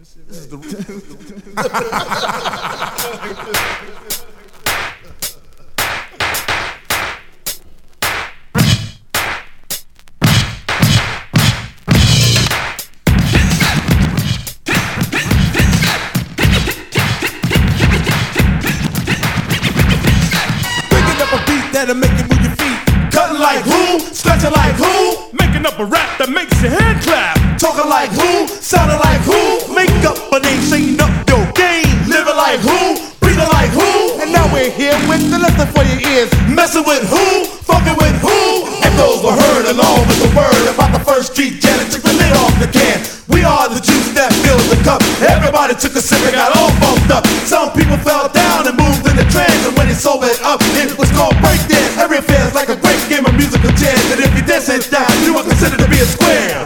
This is the that'll make you move your feet. Cutting like who? Scratching like who? Making up a rap that makes your hand clap. Talking like who? Sounding like who? Make up a name, saying up your game. Living like who? Breathing like who? And now we're here with the lesson for your ears. Messing with who? Fucking with who? And those were heard along with the word about the first street janitor took the lid off the can. We are the juice that fills the cup. Everybody took a sip and got all bumped up. Some people fell down and moved in the trance, and when they sobered up, it was called breakdance. Every affair's like a great game of musical chance, and if you dance it down, you are considered to be a square.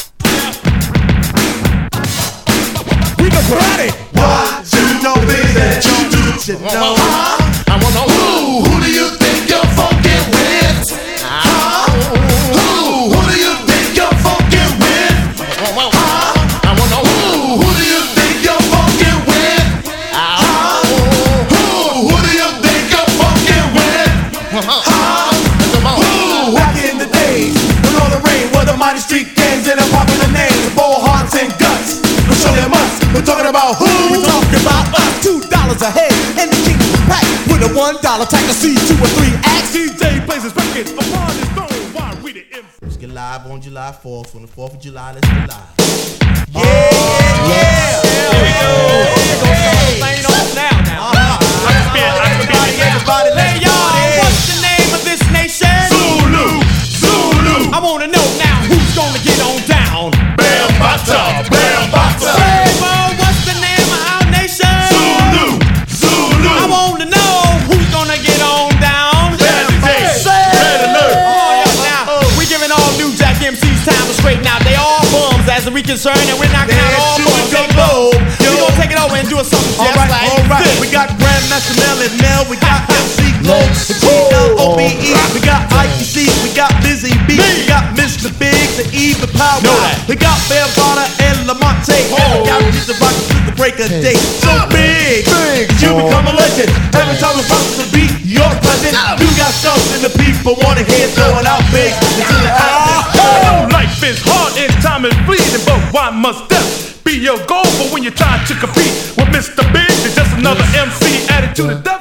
We go karate. Why you know this that you should know? I wanna know Who do you think you're fucking with? Who do you think you're fucking with? I wanna know Who do you think you're fucking with? Who do you think you're fucking with? Back in the days, when all the rain were the mighty street gangs and the popular names, bold hearts and guts. We'll show them us. We're talking about who? We're talking about us. $2 a head, and the king was packed with a $1 tax to see 2 or 3 acts. DJ plays his record upon his throne while we the MC. Let's get live on July 4th. On the 4th of July, let's get live. Yeah. Here we go. Thing on now. I can spin. Everybody, let's Hey y'all, what's the name of this nation? Zulu. I wanna know now who's gonna get on down. Bambata. Hey Mo, what's the name of our nation? Zulu. I wanna know who's gonna get on down. Red alert. Oh, yeah, now we giving all New Jack MCs time to straighten out. They all bums as we concerned, and we're knocking out all bums. They blow. We gonna take it over and do something just like Alright, this. we got Grandmaster Mel and Mel, we got MC Glow, the G-L-O-B-E, we got ITC, we got Busy B, we got Mr. Biggs and Eva Power, Know that. we got Bell Bonner and Lamonte, and we got the rock to the break of day. So big, You become a legend. Every time we pop the beat, you're present. You got something the people wanna hear, throwing out big into the atmosphere. I know life is hard and time is fleeting, but why must death be your goal? But when you try to compete with Mr. Big, it's just another MC added to the devil.